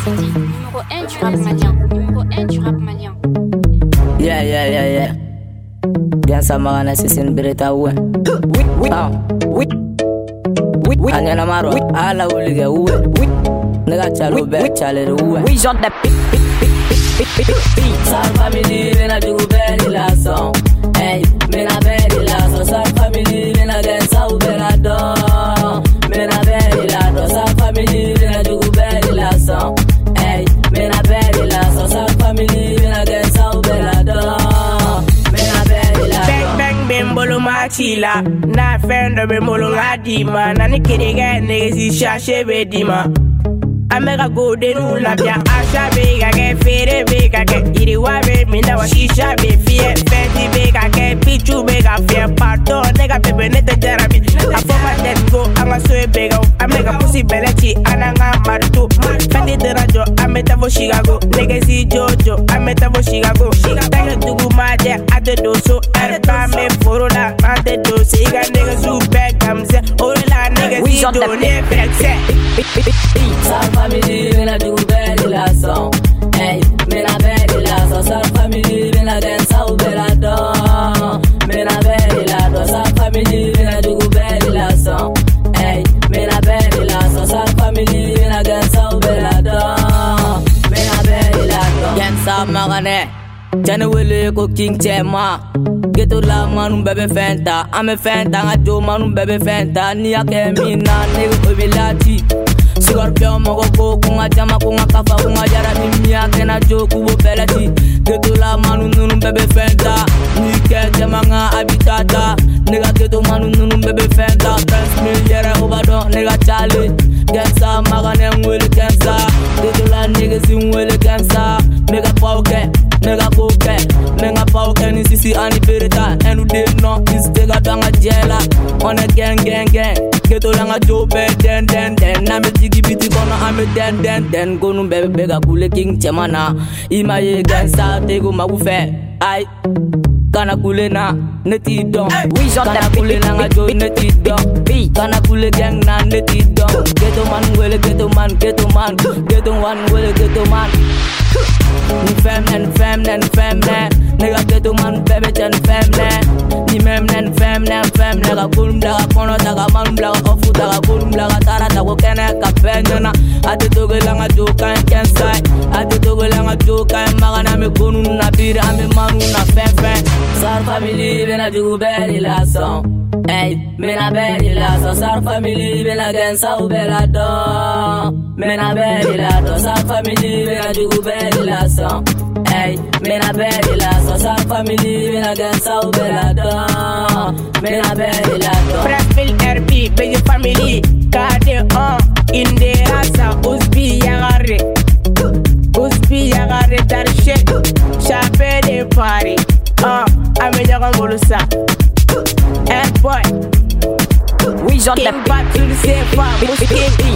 Numéro 1 du rap malien. Numéro 1 du rap malien. Yeah. Bien ça marana c'est une bereta ouais. Oui. Anyana maro ala uliga ouais. Nega chalo be chale ouais. Oui, j'en ai Sa family vena du belle la son. Hey, mena belle la son. Sa family vena gen sa ubela do. Mena belle la do. Sa family vena du belle la son. Hey, mena belle la son. Sa family vena gen sa ubela do. Mena belle la do. Bang bang bimbolo machila. Na fendo bimbolo ngadima. Nani kiriga negi shashe bedima. Amega go de nu la bia asha be ga ke fere be ga ke iri wa be minda wa shisha be fie fenti be ga ke pichu be ga fie pato nega pepe nete therapy afoma let go anga so be ga amega pussy belechi ananga martu fenti de rajo ameta vo Chicago nega si jojo ameta vo Chicago tayo tugu maje ate doso erpa me forola ate doso iga nega super gamze orela nega si do ne flexe. Sa family vena du belle la son. Hey, mena belle la son. Sa family vena gen sa ubela do. Mena belle la do. Sa family vena du belle la son. Hey, mena belle la son. Sa family vena gen sa ubela do. Mena belle la do. Gen sa magane. Jane wele ko king chema. Geto la manu bebe fenta. Ame fenta ngajo manu bebe fenta. Ni ake mina nego obilati. Scorpio mogo ko kunga jama kunga kafa kunga jara mimia kena joku bo belati geto la manu nunu bebe fenta ni ke jama nga habitata nega geto manu nunu bebe fenta trans milliere obado nega chale gensa magane ngwele kensa geto la nega simwele kensa mega pauke nega koke nega pauke ni sisi ani bereta enu de no instega danga jela on a gang geto la nga jobe den na me jigi biti kono ame den gonu bebe bega kule king chemana ima ye gansa tego magufe ai kana kule na neti don oui j'en kana kule na nga jo neti don kana kule gang na neti don geto man wele geto man geto one wele geto man ni fem nen nega geto man bebe chen fem nen ni mem nen fem nega kulum daga kono daga man blaga ofu daga kulum daga tara dago kene ka penyona ate togela nga jo kan kensai ate togela nga jo kan magana me gonu na bira ame manu na fem sar family bena jugu beli la son. Hey, mena beli la son. Sar family bena gen sa ubela do. Mena beli la do. Sar family bena jugu beli la son. Hey, mena beli la son. Sar family bena gen sa ubela do. Mena beli la do. Pressville RP, big family, kade inde rasa usbi yagare dar shit, chape de party, ame jaga bolusa, airboy, oui j'en ai king back to the safe,